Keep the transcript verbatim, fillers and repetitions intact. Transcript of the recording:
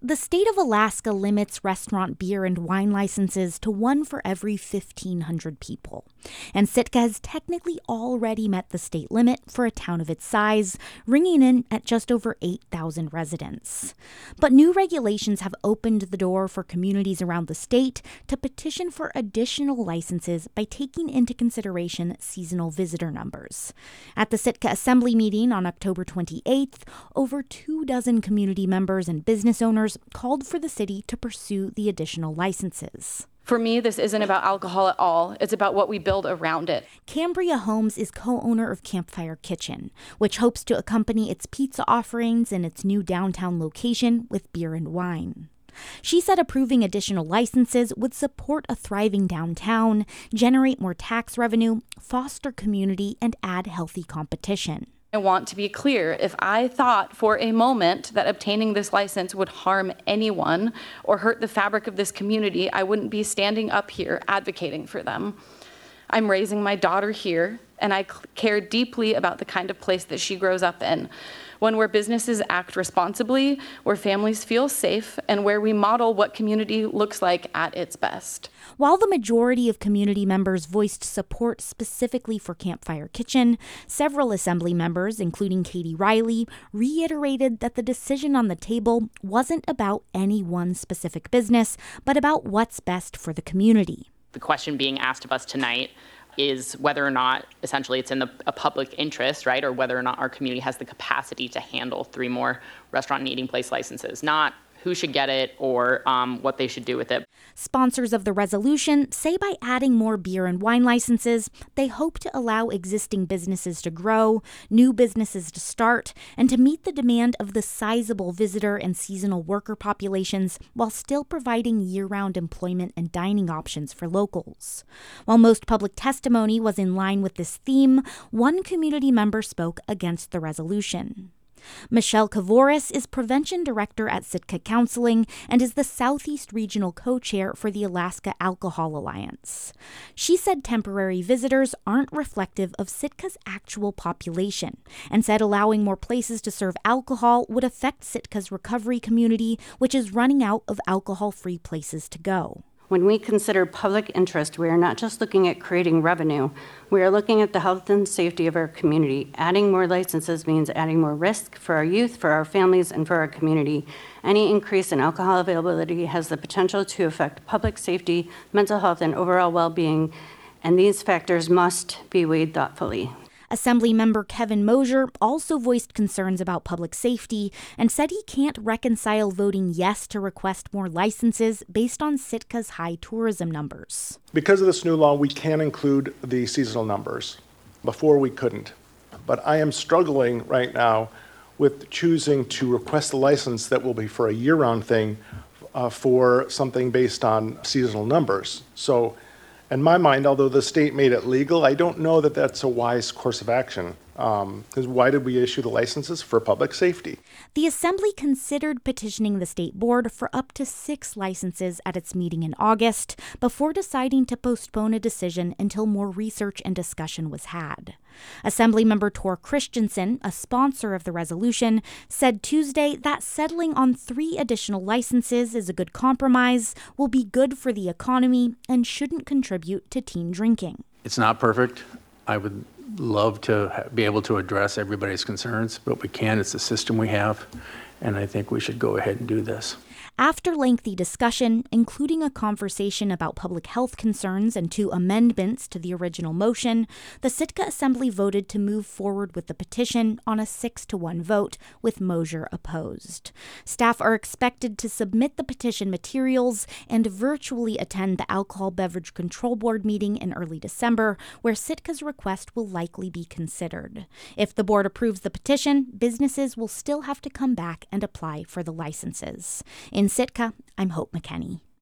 The state of Alaska limits restaurant beer and wine licenses to one for every fifteen hundred people. And Sitka has technically already met the state limit for a town of its size, ringing in at just over eight thousand residents. But new regulations have opened the door for communities around the state to petition for additional licenses by taking into consideration seasonal visitor numbers. At the Sitka Assembly meeting on October twenty-eighth, over two dozen community members and business owners called for the city to pursue the additional licenses. For me, this isn't about alcohol at all. It's about what we build around it. Cambria Holmes is co-owner of Campfire Kitchen, which hopes to accompany its pizza offerings in its new downtown location with beer and wine. She said approving additional licenses would support a thriving downtown, generate more tax revenue, foster community, and add healthy competition. I want to be clear, if I thought for a moment that obtaining this license would harm anyone or hurt the fabric of this community, I wouldn't be standing up here advocating for them. I'm raising my daughter here, and I care deeply about the kind of place that she grows up in. One where businesses act responsibly, where families feel safe, and where we model what community looks like at its best. While the majority of community members voiced support specifically for Campfire Kitchen, several assembly members, including Katie Riley, reiterated that the decision on the table wasn't about any one specific business, but about what's best for the community. The question being asked of us tonight is whether or not essentially it's in the a public interest, right, or whether or not our community has the capacity to handle three more restaurant and eating place licenses, not who should get it or um, what they should do with it. Sponsors of the resolution say by adding more beer and wine licenses, they hope to allow existing businesses to grow, new businesses to start, and to meet the demand of the sizable visitor and seasonal worker populations while still providing year-round employment and dining options for locals. While most public testimony was in line with this theme, one community member spoke against the resolution. Michelle Kavoris is Prevention Director at Sitka Counseling and is the Southeast Regional Co-Chair for the Alaska Alcohol Alliance. She said temporary visitors aren't reflective of Sitka's actual population and said allowing more places to serve alcohol would affect Sitka's recovery community, which is running out of alcohol-free places to go. When we consider public interest, we are not just looking at creating revenue. We are looking at the health and safety of our community. Adding more licenses means adding more risk for our youth, for our families, and for our community. Any increase in alcohol availability has the potential to affect public safety, mental health, and overall well-being, and these factors must be weighed thoughtfully. Assemblymember Kevin Mosier also voiced concerns about public safety and said he can't reconcile voting yes to request more licenses based on Sitka's high tourism numbers. Because of this new law, we can include the seasonal numbers. Before we couldn't. But I am struggling right now with choosing to request a license that will be for a year-round thing uh, for something based on seasonal numbers. So in my mind, although the state made it legal, I don't know that that's a wise course of action. Because um, why did we issue the licenses? For public safety. The Assembly considered petitioning the state board for up to six licenses at its meeting in August before deciding to postpone a decision until more research and discussion was had. Assemblymember Tor Christensen, a sponsor of the resolution, said Tuesday that settling on three additional licenses is a good compromise, will be good for the economy, and shouldn't contribute to teen drinking. It's not perfect. I would love to be able to address everybody's concerns, but we can't. It's the system we have, and I think we should go ahead and do this. After lengthy discussion, including a conversation about public health concerns and two amendments to the original motion, the Sitka Assembly voted to move forward with the petition on a six to one vote, with Mosier opposed. Staff are expected to submit the petition materials and virtually attend the Alcohol Beverage Control Board meeting in early December, where Sitka's request will likely be considered. If the board approves the petition, businesses will still have to come back and apply for the licenses. In Sitka, I'm Hope McKenney.